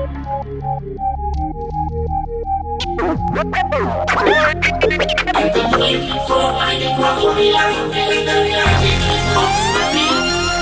Это мой хип-хоп, а не плохой, я уверен, я хип-хоп, смотри.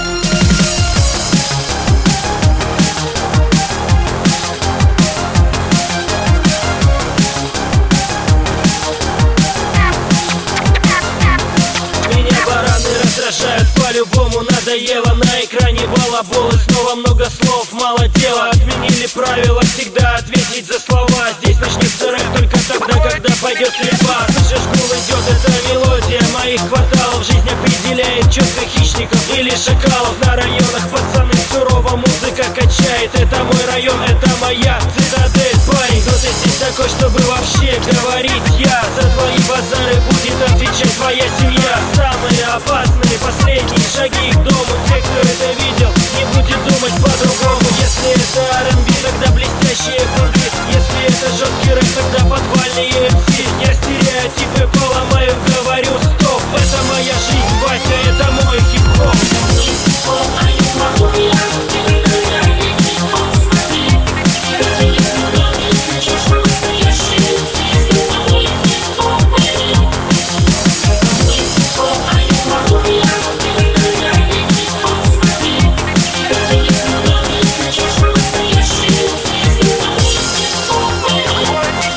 Меня бараны раздражают по-любому, надоело. На экране балабол и снова много слов, мало дела. Отменили правила всегда ответить за слова. Здесь начнется рэп только тогда, когда пойдет стрельба. Слышишь, гул идет, это мелодия моих кварталов. Жизнь определяет четко хищников или шакалов. На районах пацаны сурово, музыка качает. Это мой район, это моя цитадель. Парень, кто ты здесь такой, чтобы вообще говорить? Я за твои базары будет отвечать твоя семья. Самые опасные последние шаги к дому. Те, кто это видел, не будет думать по-другому. Если это R&B, тогда блестящие груди. Если это жесткий рэп, тогда подвальные MC. Я стереотипы поломаю, говорю стоп. Это моя жизнь, батя, это мой хип-хоп. Хип-хоп, а не плохой, я уверен, я хип-хоп, смотри. Даже если многие кричат, что настоящие звезды, это мой хип-хоп, baby. Хип-хоп, а не плохой, я уверен, я хип-хоп, смотри. Даже если многие кричат, что настоящие звезды, это мой хип-хоп, baby.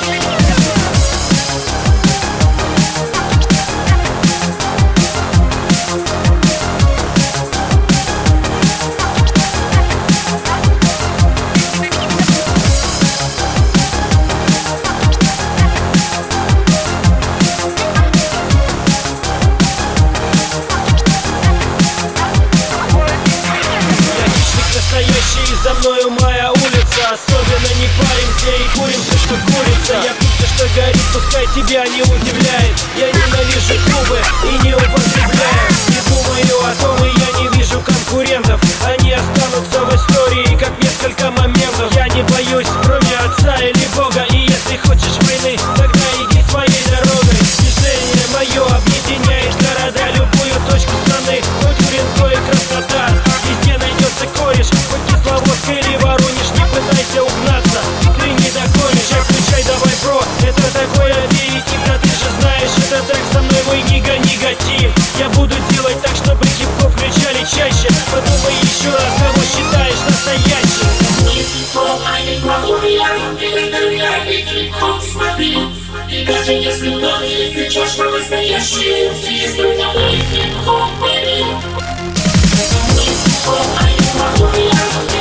Настоящий, за мною моя улица. Особенно не паримся и курим все, что курица. Я пью все, что горит, пускай тебя не удивляет. Я ненавижу клубы и не употребляю. Не думаю о том, и я не вижу конкурентов. Они останутся в истории, как несколько моментов. Я не боюсь, кроме отца или бога. И если хочешь войны, тогда иди своей дорогой. Движение мое объединяет города, любую точку страны. Хоть Уренко и Краснодар, везде найдется кореш. Хоть Кисловодск или Воронеж, не пытайся угнаться, ты не догонишь. Отключай давай, бро, это такой аперитив. Да ты же знаешь, это трек со мной мой негатив. Я буду делать так, чтобы хип-хоп включали чаще. Подумай еще раз, кого считаешь настоящим. Хип-хоп, а не плохой, я уверен, я хип-хоп, смотри. И даже если многие кричат, что настоящие звезды, это мой хип-хоп, baby. Хип-хоп, а не плохой, я уверен.